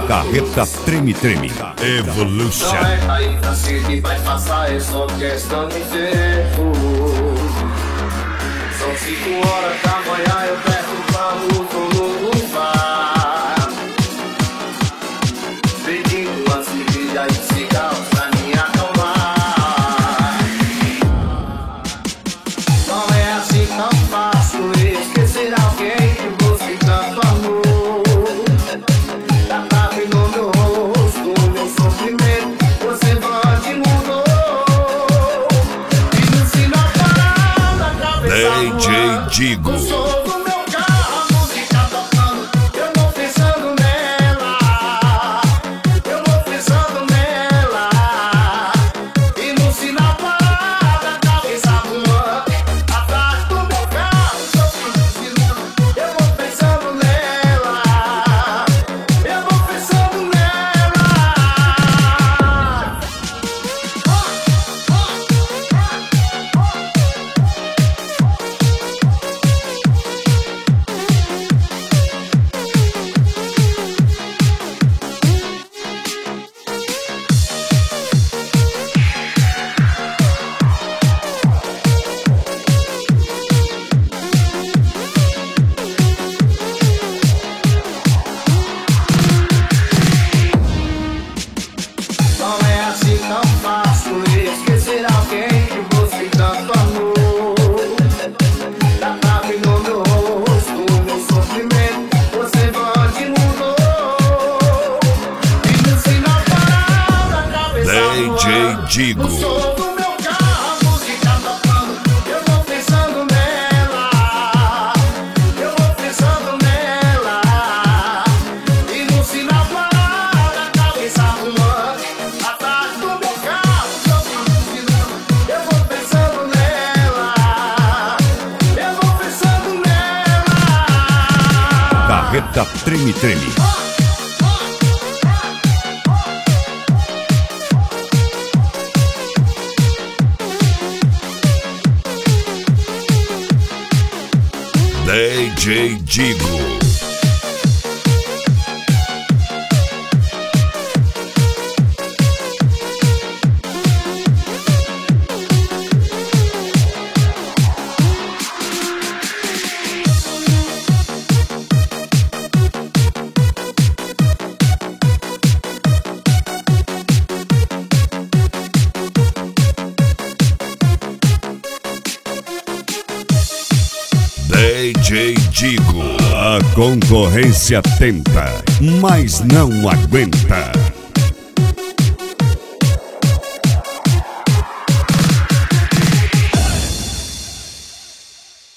Carreta Treme Treme Evolution. Não é cair pra cima que vai passar, é só questão de tempo. São 5 horas da manhã, eu perco o carro, tô no bar, pedindo uma cerveja e cigarro pra me acalmar. Não é assim tão fácil esquecer alguém que você tanto amou. Tá tapando no meu rosto, meu sofrimento, você pode mudou. E no sinal parado, atravessado DJ Digo. no som do meu carro, a música tocando, eu vou pensando nela, eu vou pensando nela. E no sinal parado, atravessado atrás do meu carro, eu vou pensando nela, eu vou pensando nela. Não é assim tão fácil esquecer alguém que você tanto amou. Tá tapando no meu rosto, meu sofrimento, você pode mudou. E no sinal parado, atravessado DJ Digo. no som do meu carro, a música tocando, eu vou pensando nela, eu vou pensando nela. E no sinal parado, atravessado atrás do meu carro, eu vou pensando nela, eu vou pensando nela. Carreta Treme Treme. DJ Digo. DJ Digo. A concorrência tenta, mas não aguenta.